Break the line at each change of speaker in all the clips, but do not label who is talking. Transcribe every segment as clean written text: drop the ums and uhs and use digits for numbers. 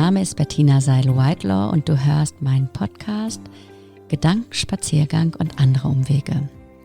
Name ist Bettina Seil-Whitelaw und du hörst meinen Podcast Gedankenspaziergang und andere Umwege.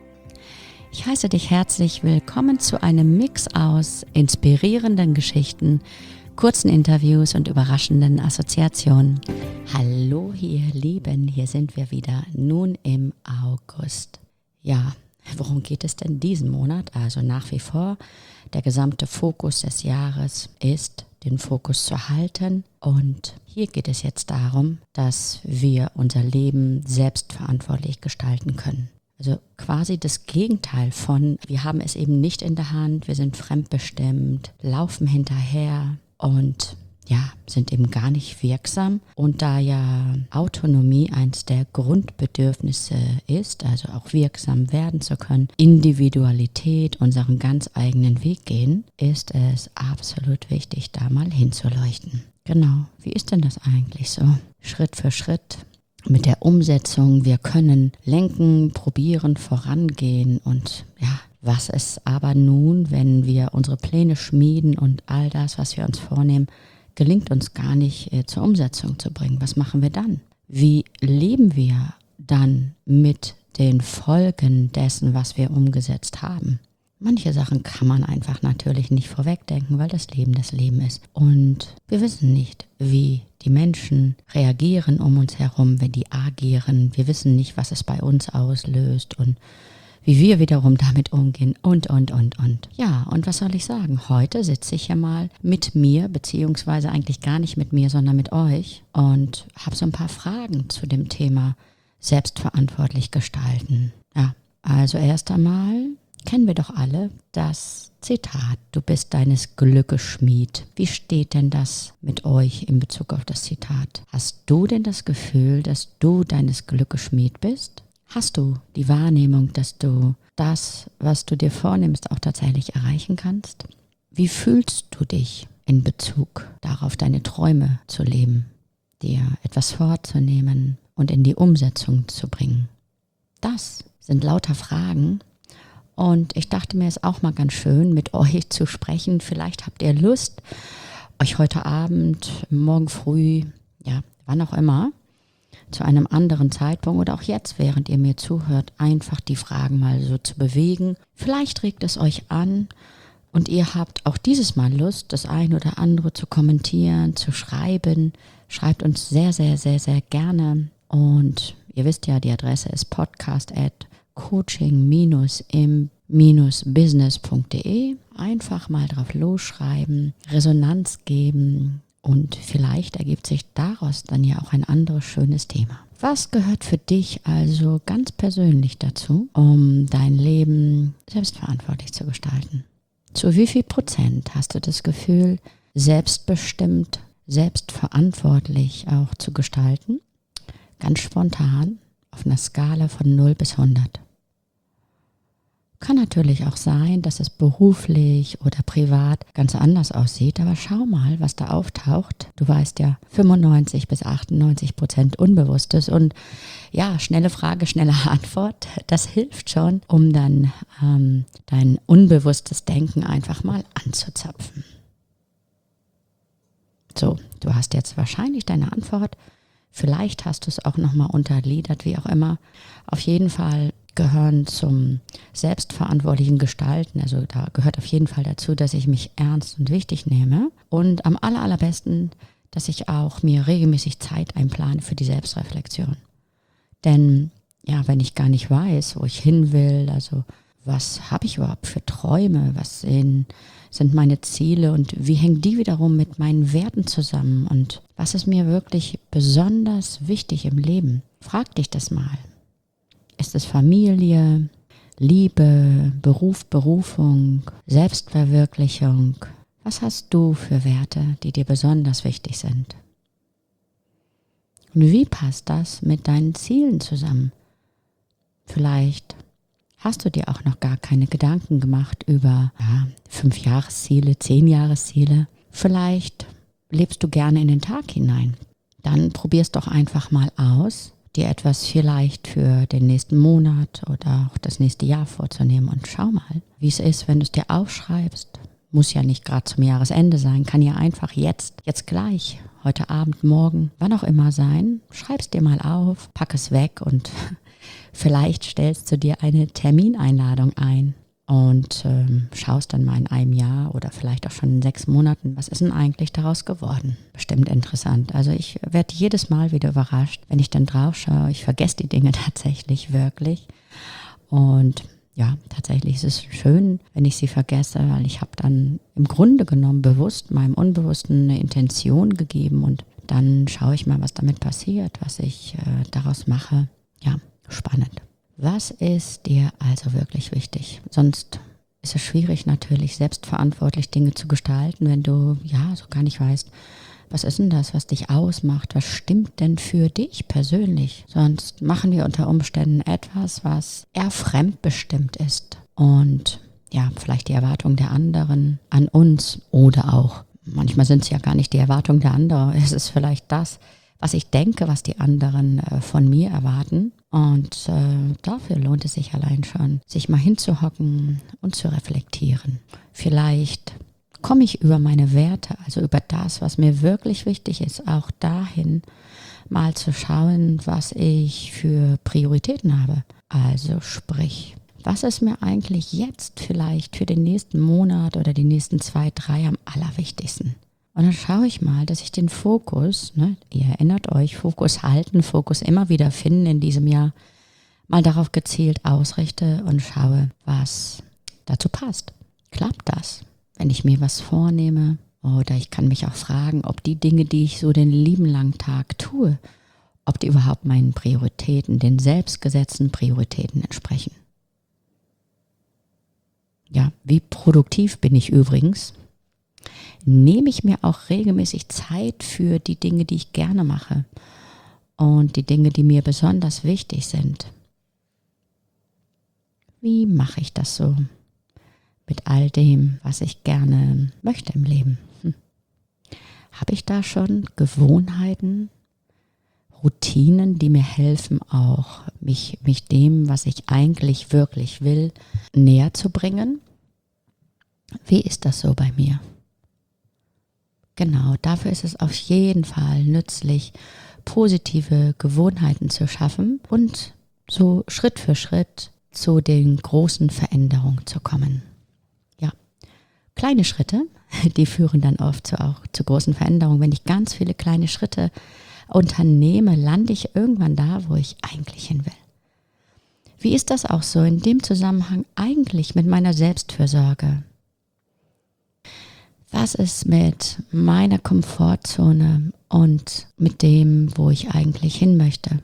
Ich heiße dich herzlich willkommen zu einem Mix aus inspirierenden Geschichten, kurzen Interviews und überraschenden Assoziationen. Hallo ihr Lieben, hier sind wir wieder, nun im August. Ja, worum geht es denn diesen Monat? Also nach wie vor, der gesamte Fokus des Jahres ist, den Fokus zu halten. Und hier geht es jetzt darum, dass wir unser Leben selbstverantwortlich gestalten können. Also quasi das Gegenteil von, wir haben es eben nicht in der Hand, wir sind fremdbestimmt, laufen hinterher und ja, sind eben gar nicht wirksam. Und da ja Autonomie eins der Grundbedürfnisse ist, also auch wirksam werden zu können, Individualität, unseren ganz eigenen Weg gehen, ist es absolut wichtig, da mal hinzuleuchten. Genau, wie ist denn das eigentlich so? Schritt für Schritt mit der Umsetzung, wir können lenken, probieren, vorangehen und ja, was ist aber nun, wenn wir unsere Pläne schmieden und all das, was wir uns vornehmen, gelingt uns gar nicht zur Umsetzung zu bringen. Was machen wir dann? Wie leben wir dann mit den Folgen dessen, was wir umgesetzt haben? Manche Sachen kann man einfach natürlich nicht vorwegdenken, weil das Leben ist. Und wir wissen nicht, wie die Menschen reagieren um uns herum, wenn die agieren. Wir wissen nicht, was es bei uns auslöst und wie wir wiederum damit umgehen und. Ja, und was soll ich sagen? Heute sitze ich ja mal mit mir, beziehungsweise eigentlich gar nicht mit mir, sondern mit euch und habe so ein paar Fragen zu dem Thema selbstverantwortlich gestalten. Ja, also erst einmal kennen wir doch alle das Zitat, du bist deines Glückes Schmied. Wie steht denn das mit euch in Bezug auf das Zitat? Hast du denn das Gefühl, dass du deines Glückes Schmied bist? Hast du die Wahrnehmung, dass du das, was du dir vornimmst, auch tatsächlich erreichen kannst? Wie fühlst du dich in Bezug darauf, deine Träume zu leben, dir etwas vorzunehmen und in die Umsetzung zu bringen? Das sind lauter Fragen und ich dachte mir, es ist auch mal ganz schön, mit euch zu sprechen. Vielleicht habt ihr Lust, euch heute Abend, morgen früh, ja, wann auch immer, zu einem anderen Zeitpunkt oder auch jetzt, während ihr mir zuhört, einfach die Fragen mal so zu bewegen. Vielleicht regt es euch an und ihr habt auch dieses Mal Lust, das ein oder andere zu kommentieren, zu schreiben. Schreibt uns sehr, sehr, sehr, sehr gerne. Und ihr wisst ja, die Adresse ist podcast@coaching-im-business.de. Einfach mal drauf losschreiben, Resonanz geben. Und vielleicht ergibt sich daraus dann ja auch ein anderes schönes Thema. Was gehört für dich also ganz persönlich dazu, um dein Leben selbstverantwortlich zu gestalten? Zu wie viel Prozent hast du das Gefühl, selbstbestimmt, selbstverantwortlich auch zu gestalten? Ganz spontan auf einer Skala von 0 bis 100. Kann natürlich auch sein, dass es beruflich oder privat ganz anders aussieht, aber schau mal, was da auftaucht. Du weißt ja, 95 bis 98% Unbewusstes und ja, schnelle Frage, schnelle Antwort, das hilft schon, um dann dein unbewusstes Denken einfach mal anzuzapfen. So, du hast jetzt wahrscheinlich deine Antwort, vielleicht hast du es auch nochmal untergliedert, wie auch immer. Auf jeden Fall gehören zum selbstverantwortlichen Gestalten, also da gehört auf jeden Fall dazu, dass ich mich ernst und wichtig nehme und am allerbesten, dass ich auch mir regelmäßig Zeit einplane für die Selbstreflexion. Denn ja, wenn ich gar nicht weiß, wo ich hin will, also was habe ich überhaupt für Träume, was sind meine Ziele und wie hängen die wiederum mit meinen Werten zusammen und was ist mir wirklich besonders wichtig im Leben? Frag dich das mal. Ist es Familie, Liebe, Beruf, Berufung, Selbstverwirklichung? Was hast du für Werte, die dir besonders wichtig sind? Und wie passt das mit deinen Zielen zusammen? Vielleicht hast du dir auch noch gar keine Gedanken gemacht über 5-Jahresziele, 10-Jahresziele. Vielleicht lebst du gerne in den Tag hinein. Dann probier's doch einfach mal aus, dir etwas vielleicht für den nächsten Monat oder auch das nächste Jahr vorzunehmen und schau mal, wie es ist, wenn du es dir aufschreibst. Muss ja nicht gerade zum Jahresende sein, kann ja einfach jetzt gleich, heute Abend, morgen, wann auch immer sein. Schreib's dir mal auf, pack es weg und vielleicht stellst du dir eine Termineinladung ein und schaust dann mal in einem Jahr oder vielleicht auch schon in 6 Monaten, was ist denn eigentlich daraus geworden? Bestimmt interessant. Also ich werde jedes Mal wieder überrascht, wenn ich dann drauf schaue. Ich vergesse die Dinge tatsächlich wirklich. Und ja, tatsächlich ist es schön, wenn ich sie vergesse, weil ich habe dann im Grunde genommen bewusst meinem Unbewussten eine Intention gegeben und dann schaue ich mal, was damit passiert, was ich daraus mache. Ja, spannend. Was ist dir also wirklich wichtig? Sonst ist es schwierig natürlich, selbstverantwortlich Dinge zu gestalten, wenn du ja so gar nicht weißt, was ist denn das, was dich ausmacht? Was stimmt denn für dich persönlich? Sonst machen wir unter Umständen etwas, was eher fremdbestimmt ist. Und ja, vielleicht die Erwartungen der anderen an uns oder auch, manchmal sind es ja gar nicht die Erwartungen der anderen, es ist vielleicht das, was ich denke, was die anderen von mir erwarten. Und dafür lohnt es sich allein schon, sich mal hinzuhocken und zu reflektieren. Vielleicht komme ich über meine Werte, also über das, was mir wirklich wichtig ist, auch dahin mal zu schauen, was ich für Prioritäten habe. Also sprich, was ist mir eigentlich jetzt vielleicht für den nächsten Monat oder die nächsten 2, 3 am allerwichtigsten? Und dann schaue ich mal, dass ich den Fokus, ihr erinnert euch, Fokus halten, Fokus immer wieder finden in diesem Jahr, mal darauf gezielt ausrichte und schaue, was dazu passt. Klappt das, wenn ich mir was vornehme? Oder ich kann mich auch fragen, ob die Dinge, die ich so den lieben langen Tag tue, ob die überhaupt meinen Prioritäten, den selbstgesetzten Prioritäten entsprechen. Ja, wie produktiv bin ich übrigens? Nehme ich mir auch regelmäßig Zeit für die Dinge, die ich gerne mache und die Dinge, die mir besonders wichtig sind. Wie mache ich das so mit all dem, was ich gerne möchte im Leben? Habe ich da schon Gewohnheiten, Routinen, die mir helfen, auch mich dem, was ich eigentlich wirklich will, näher zu bringen? Wie ist das so bei mir? Genau, dafür ist es auf jeden Fall nützlich, positive Gewohnheiten zu schaffen und so Schritt für Schritt zu den großen Veränderungen zu kommen. Ja, kleine Schritte, die führen dann oft auch zu großen Veränderungen. Wenn ich ganz viele kleine Schritte unternehme, lande ich irgendwann da, wo ich eigentlich hin will. Wie ist das auch so in dem Zusammenhang eigentlich mit meiner Selbstfürsorge? Was ist mit meiner Komfortzone und mit dem, wo ich eigentlich hin möchte?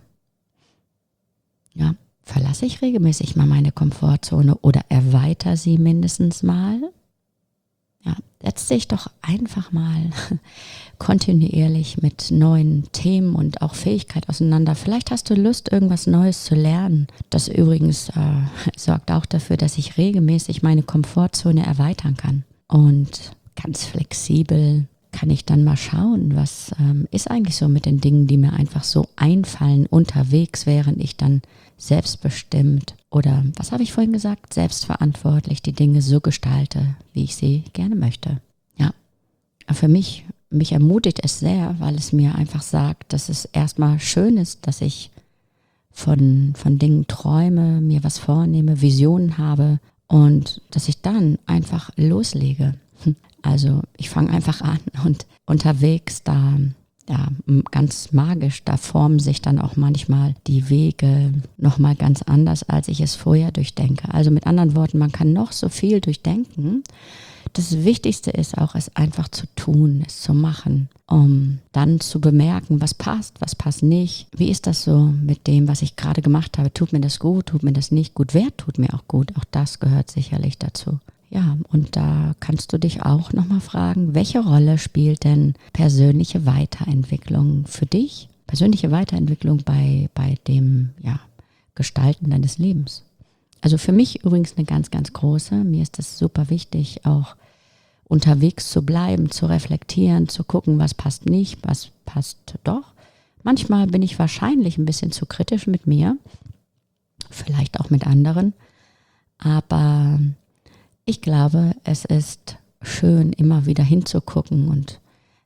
Ja, verlasse ich regelmäßig mal meine Komfortzone oder erweitere sie mindestens mal? Ja, setz dich doch einfach mal kontinuierlich mit neuen Themen und auch Fähigkeiten auseinander. Vielleicht hast du Lust, irgendwas Neues zu lernen. Das übrigens sorgt auch dafür, dass ich regelmäßig meine Komfortzone erweitern kann. Und ganz flexibel kann ich dann mal schauen, was ist eigentlich so mit den Dingen, die mir einfach so einfallen unterwegs, während ich dann selbstbestimmt oder, was habe ich vorhin gesagt, selbstverantwortlich die Dinge so gestalte, wie ich sie gerne möchte. Ja, für mich ermutigt es sehr, weil es mir einfach sagt, dass es erstmal schön ist, dass ich von Dingen träume, mir was vornehme, Visionen habe und dass ich dann einfach loslege. Also ich fange einfach an und unterwegs da, ja, ganz magisch, da formen sich dann auch manchmal die Wege nochmal ganz anders, als ich es vorher durchdenke. Also mit anderen Worten, man kann noch so viel durchdenken. Das Wichtigste ist auch, es einfach zu tun, es zu machen, um dann zu bemerken, was passt nicht. Wie ist das so mit dem, was ich gerade gemacht habe? Tut mir das gut, tut mir das nicht gut? Wer tut mir auch gut? Auch das gehört sicherlich dazu. Ja, und da kannst du dich auch nochmal fragen, welche Rolle spielt denn persönliche Weiterentwicklung für dich? Persönliche Weiterentwicklung bei dem Gestalten deines Lebens. Also für mich übrigens eine ganz, ganz große. Mir ist es super wichtig, auch unterwegs zu bleiben, zu reflektieren, zu gucken, was passt nicht, was passt doch. Manchmal bin ich wahrscheinlich ein bisschen zu kritisch mit mir, vielleicht auch mit anderen, aber ich glaube, es ist schön, immer wieder hinzugucken und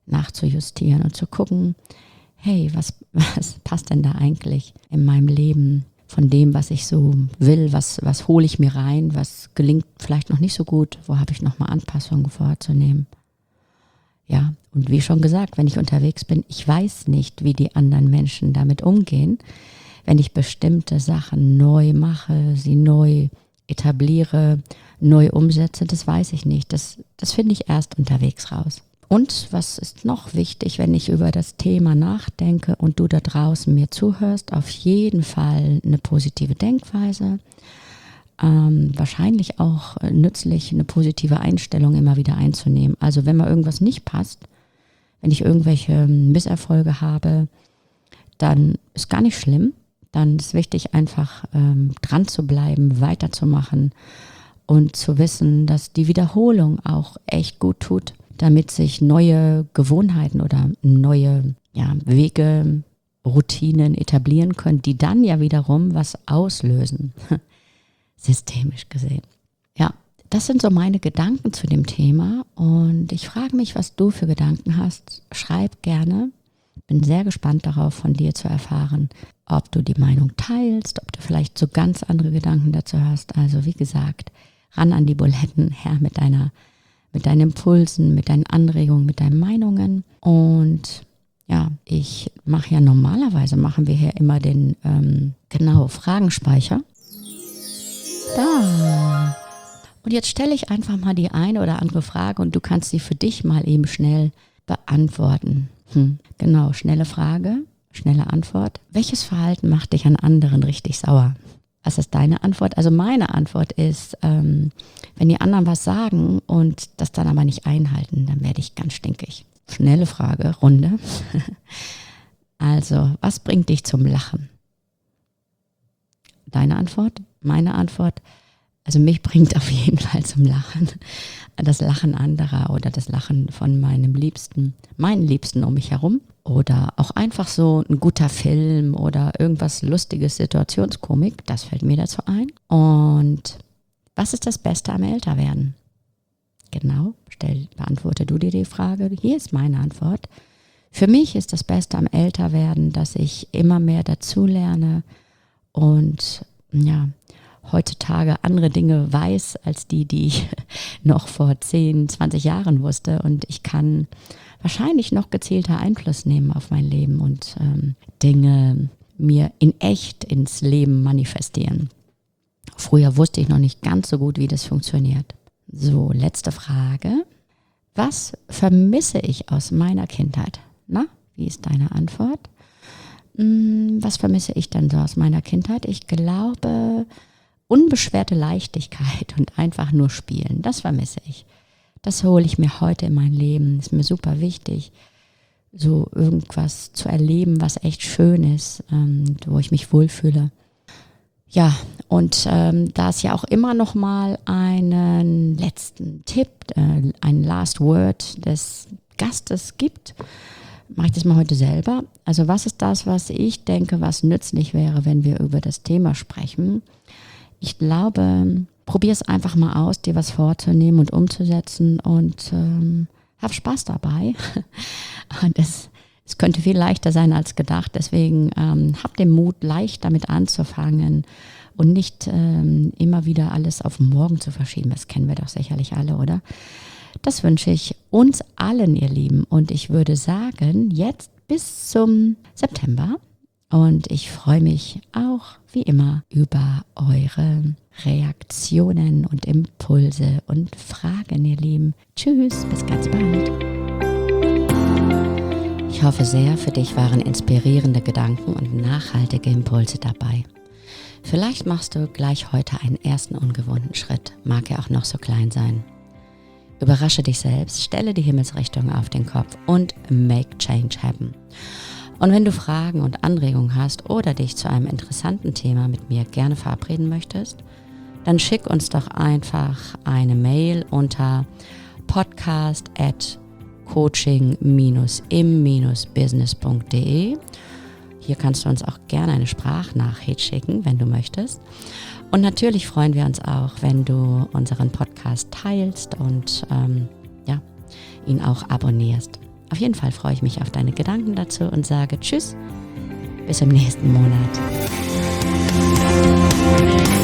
nachzujustieren und zu gucken, hey, was passt denn da eigentlich in meinem Leben von dem, was ich so will, was hole ich mir rein, was gelingt vielleicht noch nicht so gut, wo habe ich nochmal Anpassungen vorzunehmen. Ja, und wie schon gesagt, wenn ich unterwegs bin, ich weiß nicht, wie die anderen Menschen damit umgehen, wenn ich bestimmte Sachen neu mache, sie neu etabliere, neu umsetze, das weiß ich nicht. Das finde ich erst unterwegs raus. Und was ist noch wichtig, wenn ich über das Thema nachdenke und du da draußen mir zuhörst, auf jeden Fall eine positive Denkweise, wahrscheinlich auch nützlich, eine positive Einstellung immer wieder einzunehmen. Also wenn mal irgendwas nicht passt, wenn ich irgendwelche Misserfolge habe, dann ist gar nicht schlimm. Dann ist wichtig, einfach dran zu bleiben, weiterzumachen und zu wissen, dass die Wiederholung auch echt gut tut, damit sich neue Gewohnheiten oder neue Wege, Routinen etablieren können, die dann ja wiederum was auslösen, systemisch gesehen. Ja, das sind so meine Gedanken zu dem Thema und ich frage mich, was du für Gedanken hast. Schreib gerne. Bin sehr gespannt darauf, von dir zu erfahren, ob du die Meinung teilst, ob du vielleicht so ganz andere Gedanken dazu hast. Also wie gesagt, ran an die Buletten, her mit deinen Impulsen, mit deinen Anregungen, mit deinen Meinungen. Und ja, machen wir hier immer den Fragenspeicher. Da. Und jetzt stelle ich einfach mal die eine oder andere Frage und du kannst sie für dich mal eben schnell beantworten. Genau, schnelle Frage, schnelle Antwort. Welches Verhalten macht dich an anderen richtig sauer? Was ist deine Antwort? Also meine Antwort ist, wenn die anderen was sagen und das dann aber nicht einhalten, dann werde ich ganz stinkig. Schnelle Frage, Runde. Also, was bringt dich zum Lachen? Deine Antwort? Meine Antwort? Also mich bringt auf jeden Fall zum Lachen das Lachen anderer oder das Lachen von meinen Liebsten um mich herum. Oder auch einfach so ein guter Film oder irgendwas Lustiges, Situationskomik, das fällt mir dazu ein. Und was ist das Beste am Älterwerden? Genau, beantworte du dir die Frage. Hier ist meine Antwort. Für mich ist das Beste am Älterwerden, dass ich immer mehr dazulerne und heutzutage andere Dinge weiß als die ich noch vor 10, 20 Jahren wusste. Und ich kann wahrscheinlich noch gezielter Einfluss nehmen auf mein Leben und Dinge mir in echt ins Leben manifestieren. Früher wusste ich noch nicht ganz so gut, wie das funktioniert. So, letzte Frage. Was vermisse ich aus meiner Kindheit? Na, wie ist deine Antwort? Was vermisse ich denn so aus meiner Kindheit? Ich glaube, unbeschwerte Leichtigkeit und einfach nur spielen, das vermisse ich. Das hole ich mir heute in mein Leben, ist mir super wichtig, so irgendwas zu erleben, was echt schön ist, wo ich mich wohlfühle. Ja, und da es ja auch immer noch mal einen letzten Tipp, ein Last Word des Gastes gibt, mache ich das mal heute selber. Also was ist das, was ich denke, was nützlich wäre, wenn wir über das Thema sprechen? Ich glaube, probier es einfach mal aus, dir was vorzunehmen und umzusetzen und hab Spaß dabei. Und es könnte viel leichter sein als gedacht. Deswegen hab den Mut, leicht damit anzufangen und nicht immer wieder alles auf morgen zu verschieben. Das kennen wir doch sicherlich alle, oder? Das wünsche ich uns allen, ihr Lieben. Und ich würde sagen, jetzt bis zum September. Und ich freue mich auch, wie immer, über eure Reaktionen und Impulse und Fragen, ihr Lieben. Tschüss, bis ganz bald. Ich hoffe sehr, für dich waren inspirierende Gedanken und nachhaltige Impulse dabei. Vielleicht machst du gleich heute einen ersten ungewohnten Schritt, mag er auch noch so klein sein. Überrasche dich selbst, stelle die Himmelsrichtung auf den Kopf und make change happen. Und wenn du Fragen und Anregungen hast oder dich zu einem interessanten Thema mit mir gerne verabreden möchtest, dann schick uns doch einfach eine Mail unter podcast@coaching-im-business.de. Hier kannst du uns auch gerne eine Sprachnachricht schicken, wenn du möchtest. Und natürlich freuen wir uns auch, wenn du unseren Podcast teilst und ihn auch abonnierst. Auf jeden Fall freue ich mich auf deine Gedanken dazu und sage Tschüss, bis im nächsten Monat.